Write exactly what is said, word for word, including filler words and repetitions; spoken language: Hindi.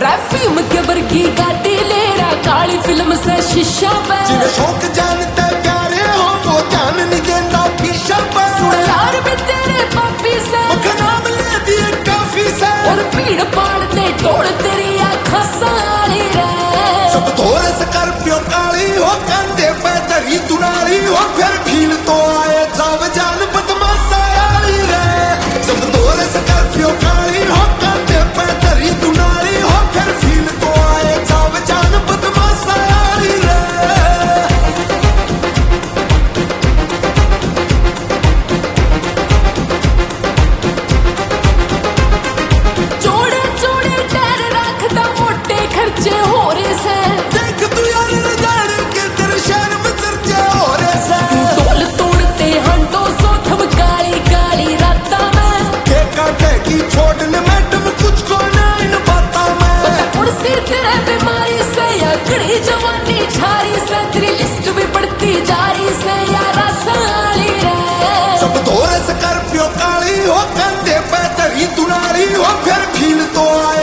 रैफीम के वर्गी गाड़ी ले रहा काली फिल्म से शीशा पे जिन्हें शौक जानते प्यारे हो वो जान नहीं देता पीछा पे सुन यार भी तेरे पापी से नाम ले दिए काफी से और भीड़ पाड़ दे टोड़ तेरी आँखों सारी रे सब थोड़े से कर पियो काली हो कंधे पे तरी दुनारी हो फिर भीड़ तो आए जाव जान बदमाशा यारी रे सब थोड़े से कर पियो काली हो कंधे पे तरी दुनारी हो फिर भीड़ तो आए जाव जान बदमाशा यारी रे जोड़े जोड़े टैर रखता मोटे खर्चे हो रहे से देख तू यार नजारे के तेरे शहर में चर्चे हो रहे से तोल तोड़ते हंडो सो थम काली काली राता में के काटे की छोड़ने मैडम कुछ को नहीं न पता मैं पता कुर्सी तेरे बीमारी से या खड़ी जवानी छारी से तेरी लिस्ट भी बढ़ती जा रही से यारा साली रे सब थोड़े से कर पियो काली हो कंधे पे तरी दुनारी हो फिर भीड़ तो आए